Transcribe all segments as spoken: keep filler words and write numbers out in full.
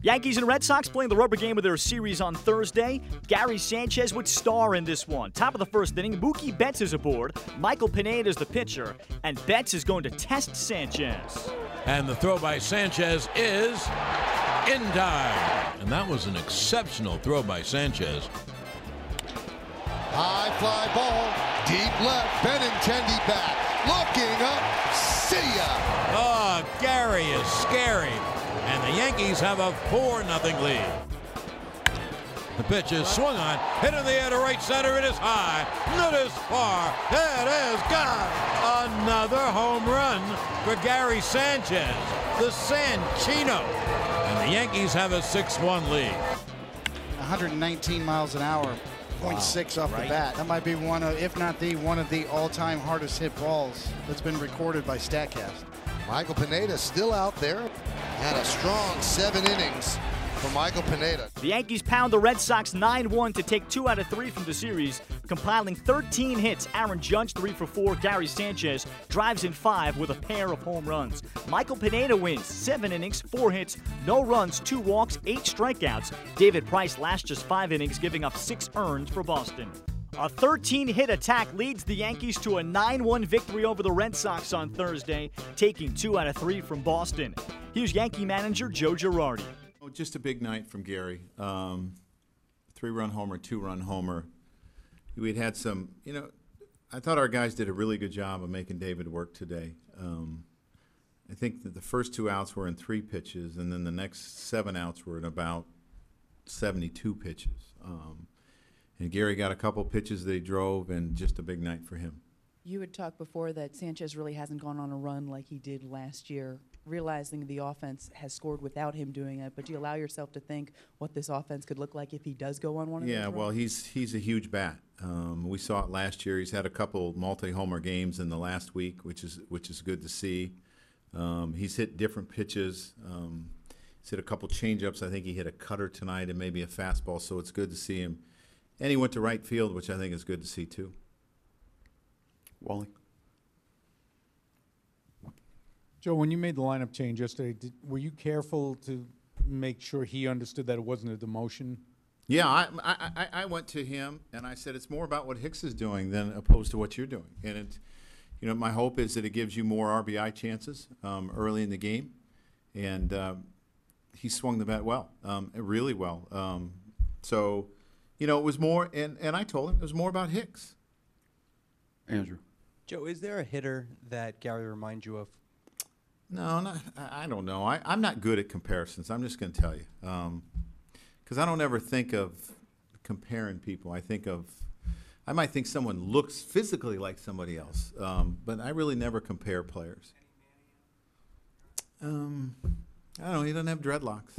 Yankees and Red Sox playing the rubber game of their series on Thursday. Gary Sanchez would star in this one. Top of the first inning, Mookie Betts is aboard. Michael Pineda is the pitcher, and Betts is going to test Sanchez. And the throw by Sanchez is in time. And that was an exceptional throw by Sanchez. High fly ball, deep left, Benintendi back, looking up, see ya! Oh, Gary is scary. And the Yankees have a four nothing lead. The pitch is swung on, hit in the air to right center. It is high, it is far, it is gone. Another home run for Gary Sanchez, the Sanchino. And the Yankees have a six one lead. one hundred nineteen miles an hour, point six wow, off right? the bat. That might be one of, if not the, one of the all-time hardest hit balls that's been recorded by StatCast. Michael Pineda still out there. Had a strong seven innings for Michael Pineda. The Yankees pound the Red Sox nine one to take two out of three from the series, compiling thirteen hits. Aaron Judge, three for four. Gary Sanchez drives in five with a pair of home runs. Michael Pineda wins seven innings, four hits, no runs, two walks, eight strikeouts. David Price last just five innings, giving up six earned for Boston. A thirteen-hit attack leads the Yankees to a nine one victory over the Red Sox on Thursday, taking two out of three from Boston. Here's Yankee manager Joe Girardi. Oh, just a big night from Gary. Um, three-run homer, two-run homer. We'd had some, you know, I thought our guys did a really good job of making David work today. Um, I think that the first two outs were in three pitches, and then the next seven outs were in about seventy-two pitches. Um, And Gary got a couple pitches that he drove, and just a big night for him. You had talked before that Sanchez really hasn't gone on a run like he did last year, realizing the offense has scored without him doing it. But do you allow yourself to think what this offense could look like if he does go on one of those Yeah, runs? well, he's he's a huge bat. Um, we saw it last year. He's had a couple multi-homer games in the last week, which is which is good to see. Um, he's hit different pitches. Um, he's hit a couple change-ups. I think he hit a cutter tonight and maybe a fastball, so it's good to see him. And he went to right field, which I think is good to see, too. Wally? Joe, when you made the lineup change yesterday, did, were you careful to make sure he understood that it wasn't a demotion? Yeah, I, I, I, I went to him, and I said it's more about what Hicks is doing than opposed to what you're doing. And, it, you know, my hope is that it gives you more R B I chances um, early in the game. And uh, he swung the bat well, um, really well. Um, so... You know, it was more, and, and I told him, it was more about Hicks. Andrew. Joe, is there a hitter that Gary reminds you of? No, not, I, I don't know. I, I'm not good at comparisons. I'm just going to tell you. Because um, I don't ever think of comparing people. I think of, I might think someone looks physically like somebody else, um, but I really never compare players. Um, I don't know. He doesn't have dreadlocks.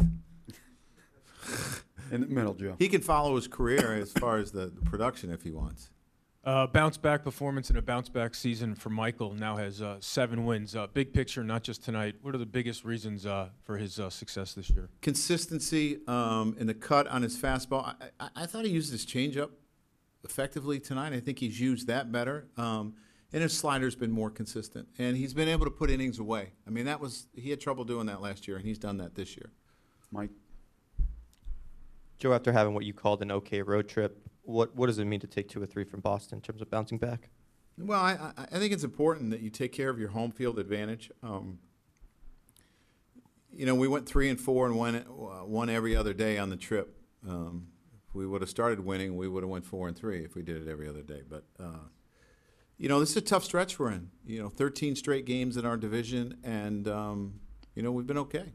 In the middle, Joe. He can follow his career as far as the, the production if he wants. Uh, bounce back performance and a bounce back season for Michael. Now has uh, seven wins. Uh, big picture, not just tonight. What are the biggest reasons uh, for his uh, success this year? Consistency um, in the cut on his fastball. I, I, I thought he used his changeup effectively tonight. I think he's used that better. Um, and his slider's been more consistent. And he's been able to put innings away. I mean, that was he had trouble doing that last year, and he's done that this year. Mike? Joe, after having what you called an okay road trip, what what does it mean to take two or three from Boston in terms of bouncing back? Well, I, I think it's important that you take care of your home field advantage. Um, you know, we went three and four and won, uh, won every other day on the trip. Um, if we would have started winning, we would have went four and three if we did it every other day. But, uh, you know, this is a tough stretch we're in. You know, thirteen straight games in our division, and, um, you know, we've been okay.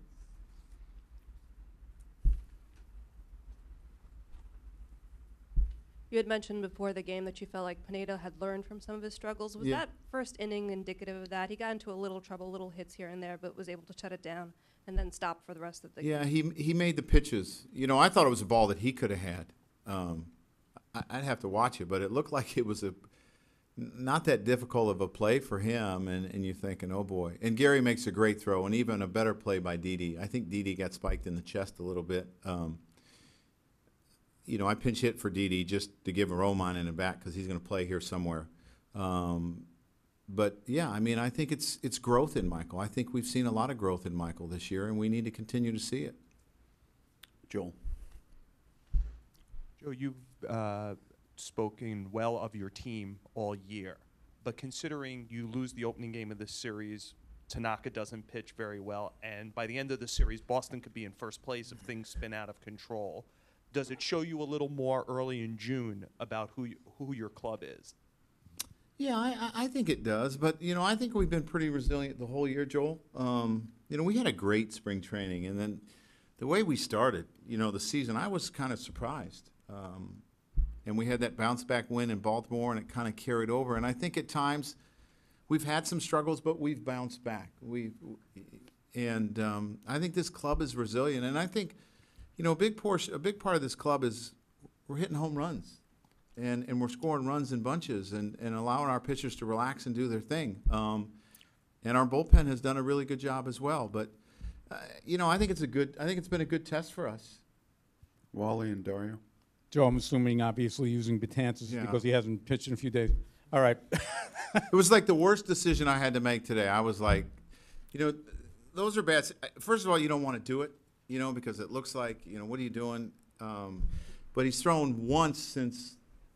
You had mentioned before the game that you felt like Pineda had learned from some of his struggles. Was yeah. that first inning indicative of that? He got into a little trouble, little hits here and there, but was able to shut it down and then stop for the rest of the yeah, game. Yeah, he he made the pitches. You know, I thought it was a ball that he could have had. Um, I, I'd have to watch it, but it looked like it was a not that difficult of a play for him, and, and you're thinking, oh, boy. And Gary makes a great throw, and even a better play by Didi. I think Didi got spiked in the chest a little bit. Um, You know, I pinch hit for Didi just to give a Romine in the back because he's going to play here somewhere. Um, but, yeah, I mean, I think it's it's growth in Michael. I think we've seen a lot of growth in Michael this year, and we need to continue to see it. Joel. Joe, you've uh, spoken well of your team all year, but considering you lose the opening game of this series, Tanaka doesn't pitch very well, and by the end of the series, Boston could be in first place if things spin out of control. Does it show you a little more early in June about who you, who your club is? Yeah, I, I think it does. But, you know, I think we've been pretty resilient the whole year, Joel. Um, you know, we had a great spring training. And then the way we started, you know, the season, I was kind of surprised. Um, and we had that bounce-back win in Baltimore, and it kind of carried over. And I think at times we've had some struggles, but we've bounced back. We've, and um, I think this club is resilient. And I think, you know, a big portion, a big part of this club is we're hitting home runs. And, and we're scoring runs in bunches and, and allowing our pitchers to relax and do their thing. Um, and our bullpen has done a really good job as well. But, uh, you know, I think it's a good, I think it's been a good test for us. Wally and Dario. Joe, I'm assuming obviously using Betances Yeah. because he hasn't pitched in a few days. All right. It was like the worst decision I had to make today. I was like, you know, those are bad. First of all, you don't want to do it, you know, because it looks like, you know, what are you doing? Um, but he's thrown once since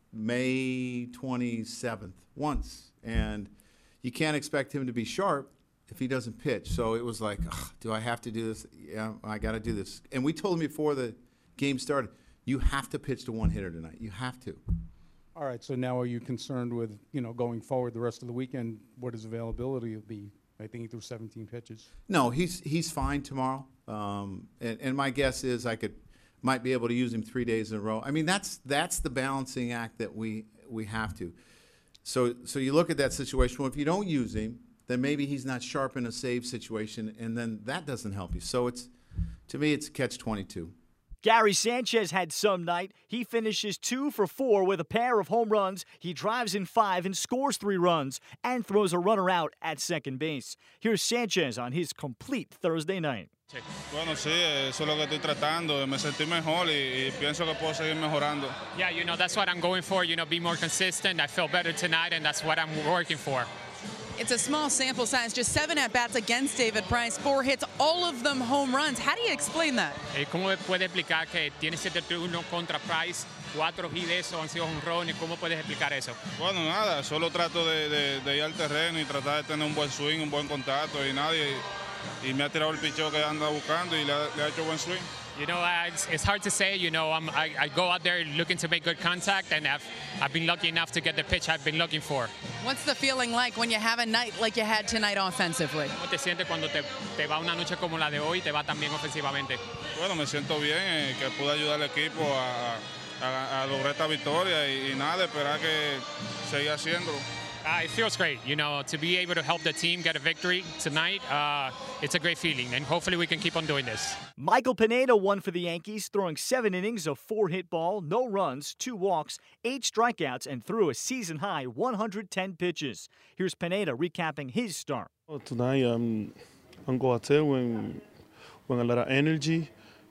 May twenty-seventh, once. And you can't expect him to be sharp if he doesn't pitch. So it was like, ugh, do I have to do this? Yeah, I got to do this. And we told him before the game started, you have to pitch to one hitter tonight. You have to. All right, so now are you concerned with, you know, going forward the rest of the weekend, what his availability will be? I think he threw seventeen pitches. No, he's he's fine tomorrow. Um, and, and my guess is I could might be able to use him three days in a row. I mean, that's that's the balancing act that we we have to. So so you look at that situation. Well, if you don't use him, then maybe he's not sharp in a save situation, and then that doesn't help you. So it's to me, it's a catch twenty-two. Gary Sanchez had some night. He finishes two for four with a pair of home runs. He drives in five and scores three runs and throws a runner out at second base. Here's Sanchez on his complete Thursday night. Bueno, sí, eso es lo que estoy tratando, de me sentir mejor y, y pienso que puedo seguir mejorando. Yeah, you know, that's what I'm going for, you know, be more consistent. I feel better tonight, and that's what I'm working for. It's a small sample size, just seven at-bats against David Price, four hits, all of them home runs. How do you explain that? ¿Cómo puedes explicar que tiene siete turnos contra Price, cuatro hits de esos han sido jonrones? ¿Cómo puedes explicar eso? Bueno, nada, solo trato de, de, de ir al terreno y tratar de tener un buen swing, un buen contacto y nadie y me ha tirado el picheo que anda buscando y le ha, le ha hecho buen swing. You know, uh, it's, it's hard to say. You know, I'm, I, I go out there looking to make good contact, and I've, I've been lucky enough to get the pitch I've been looking for. What's the feeling like when you have a night like you had tonight offensively? ¿Cómo te sientes cuando te, te va una noche como la de hoy y te va tan bien ofensivamente? Bueno, me siento bien, eh, que pude ayudar al equipo a, a, a lograr esta victoria y, y nada, esperar que siga haciéndolo. Uh, it feels great, you know, to be able to help the team get a victory tonight. Uh, it's a great feeling, and hopefully we can keep on doing this. Michael Pineda won for the Yankees, throwing seven innings of four-hit ball, no runs, two walks, eight strikeouts, and threw a season-high one hundred ten pitches. Here's Pineda recapping his start. Well, tonight I'm, I'm going out there with, with a lot of energy,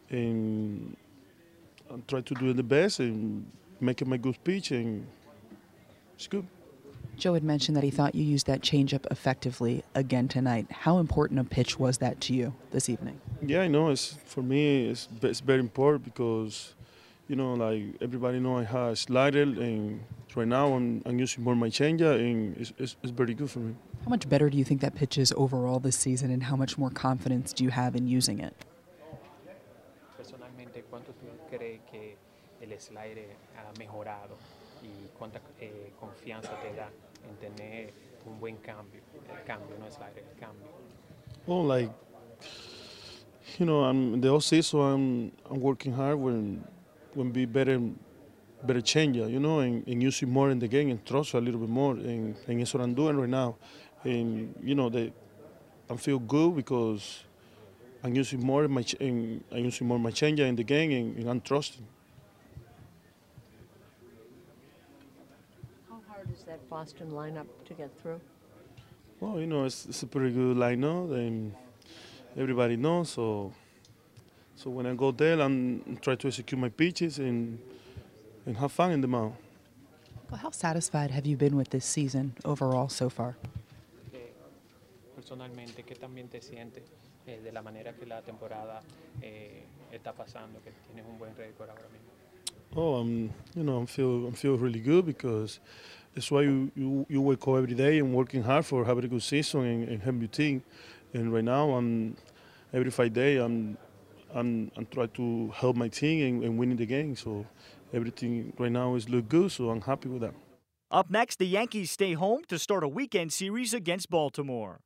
and I try to do the best and make my good pitch, and it's good. Joe had mentioned that he thought you used that changeup effectively again tonight. How important a pitch was that to you this evening? Yeah, I know. It's for me. It's, it's very important because, you know, like everybody know I have a slider, and right now I'm, I'm using more my changeup, and it's, it's, it's very good for me. How much better do you think that pitch is overall this season, and how much more confidence do you have in using it? Personalmente, ¿cuánto tú crees que el slider ha mejorado y cuánta eh, confianza te da en tener un buen cambio, el cambio, no slider, el cambio? Well, like, you know, I'm the whole season I'm I'm working hard when when be better better changer, you know, and, and use it more in the game and trust a little bit more, and, and it's what I'm doing right now. And you know, they, I feel good because I'm using more in my ch and I'm using more my changer in the game, and, and I'm trusting. Is that Boston lineup to get through? Well, you know, it's, it's a pretty good lineup, and everybody knows. So, so when I go there, I'm try to execute my pitches and and have fun in the mound. Well, how satisfied have you been with this season overall so far? Personalmente, ¿qué también te sientes eh, de la manera que la temporada eh, está pasando, que tienes un buen récord ahora mismo? Oh, I'm, you know, I'm feel, I'm feel really good because that's why you, you, you wake up every day and working hard for having a good season and, and help your team. And right now, I'm every five days, I'm, I'm, I'm trying to help my team and, and winning the game. So everything right now is look good. So I'm happy with that. Up next, the Yankees stay home to start a weekend series against Baltimore.